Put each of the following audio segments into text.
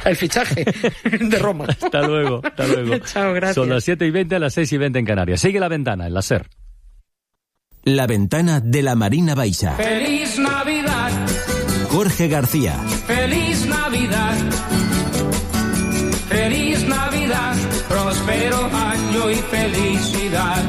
el fichaje de Roma. Hasta luego. Chao, gracias. Son las 7:20, las 6:20 en Canarias. Sigue La Ventana, en la SER. La Ventana de la Marina Baixa. Feliz Navidad. Jorge García. Feliz Navidad. Feliz Navidad. Próspero año y felicidad.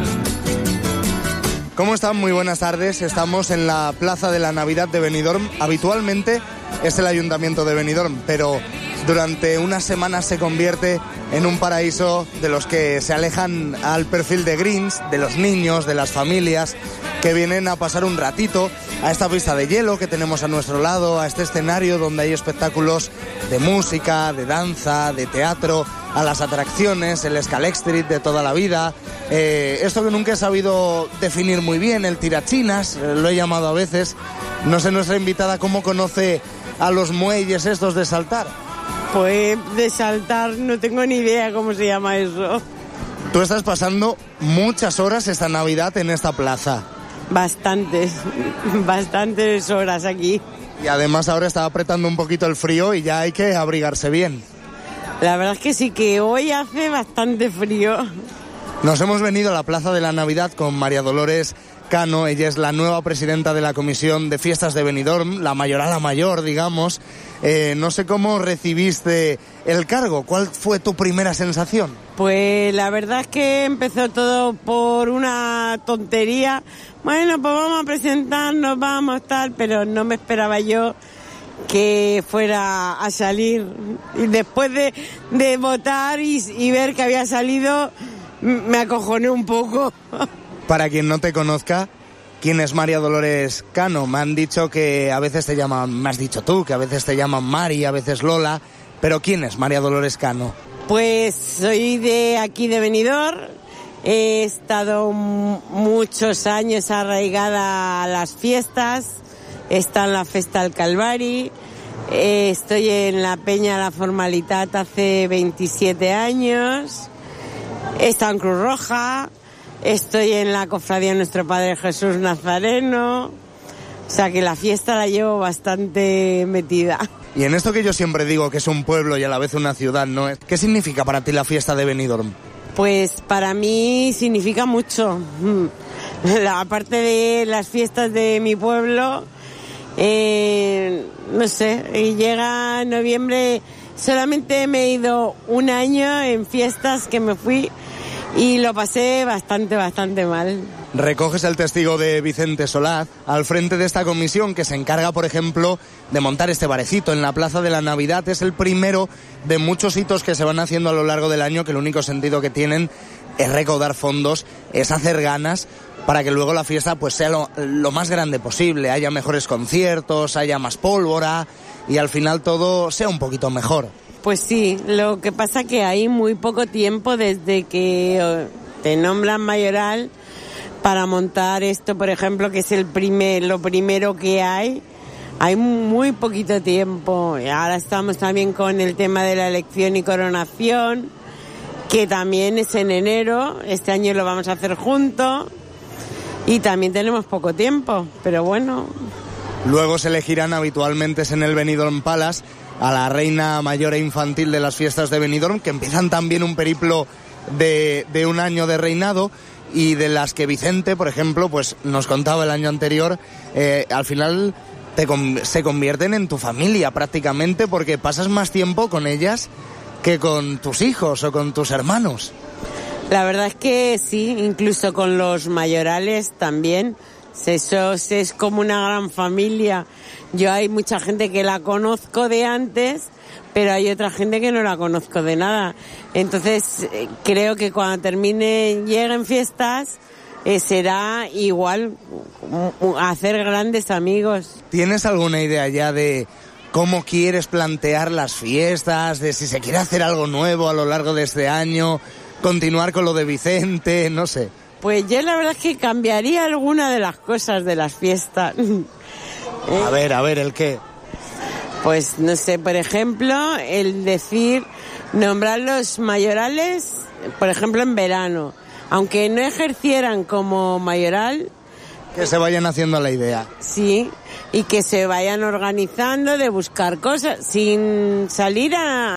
¿Cómo están? Muy buenas tardes. Estamos en la Plaza de la Navidad de Benidorm. Habitualmente es el Ayuntamiento de Benidorm, pero durante unas semanas se convierte en un paraíso de los que se alejan al perfil de Grinch, de los niños, de las familias que vienen a pasar un ratito a esta pista de hielo que tenemos a nuestro lado, a este escenario donde hay espectáculos de música, de danza, de teatro, a las atracciones, el Scalextric de toda la vida, esto que nunca he sabido definir muy bien, el tirachinas, lo he llamado a veces. No sé nuestra invitada cómo conoce a los muelles estos de saltar. Pues de saltar no tengo ni idea cómo se llama eso. Tú estás pasando muchas horas esta Navidad en esta plaza. Bastantes horas aquí. Y además ahora está apretando un poquito el frío y ya hay que abrigarse bien. La verdad es que sí, que hoy hace bastante frío. Nos hemos venido a la Plaza de la Navidad con María Dolores Cano. Ella es la nueva presidenta de la Comisión de Fiestas de Benidorm, la mayorala mayor, digamos. No sé cómo recibiste el cargo. ¿Cuál fue tu primera sensación? Pues la verdad es que empezó todo por una tontería. Bueno, pues vamos a presentarnos, pero no me esperaba yo que fuera a salir. Y después de votar y ver que había salido, me acojoné un poco. Para quien no te conozca, ¿quién es María Dolores Cano? Me han dicho que a veces te llaman, me has dicho tú, que a veces te llaman Mari, a veces Lola, pero ¿quién es María Dolores Cano? Pues soy de aquí de Benidorm, he estado muchos años arraigada a las fiestas, he estado en la Festa del Calvari, estoy en la Peña La Formalitat hace 27 años, he estado en Cruz Roja, estoy en la Cofradía Nuestro Padre Jesús Nazareno, o sea que la fiesta la llevo bastante metida. Y en esto que yo siempre digo que es un pueblo y a la vez una ciudad, ¿no? ¿Qué significa para ti la fiesta de Benidorm? Pues para mí significa mucho. Aparte de las fiestas de mi pueblo, no sé, llega noviembre, solamente me he ido un año en fiestas que me fui y lo pasé bastante mal. Recoges el testigo de Vicente Solaz al frente de esta comisión que se encarga, por ejemplo, de montar este barecito en la Plaza de la Navidad. Es el primero de muchos hitos que se van haciendo a lo largo del año, que el único sentido que tienen es recaudar fondos, es hacer ganas para que luego la fiesta pues sea lo más grande posible, haya mejores conciertos, haya más pólvora y al final todo sea un poquito mejor. Pues sí, lo que pasa que hay muy poco tiempo desde que te nombran mayoral para montar esto, por ejemplo, que es lo primero que hay muy poquito tiempo. Y ahora estamos también con el tema de la elección y coronación, que también es en enero, este año lo vamos a hacer juntos, y también tenemos poco tiempo, pero bueno. Luego se elegirán habitualmente en el Benidorm Palace a la reina mayor e infantil de las fiestas de Benidorm, que empiezan también un periplo de un año de reinado, y de las que Vicente, por ejemplo, pues nos contaba el año anterior, al final se convierten en tu familia prácticamente, porque pasas más tiempo con ellas que con tus hijos o con tus hermanos. La verdad es que sí, incluso con los mayorales también. Eso es como una gran familia. Yo hay mucha gente que la conozco de antes, pero hay otra gente que no la conozco de nada. Entonces creo que cuando lleguen fiestas, será igual hacer grandes amigos. ¿Tienes alguna idea ya de cómo quieres plantear las fiestas, de si se quiere hacer algo nuevo a lo largo de este año, continuar con lo de Vicente, no sé? Pues yo la verdad es que cambiaría alguna de las cosas de las fiestas. A ver, ¿el qué? Pues no sé, por ejemplo, el nombrar los mayorales, por ejemplo en verano, aunque no ejercieran como mayoral. Que se vayan haciendo la idea. Sí, y que se vayan organizando de buscar cosas, sin salir a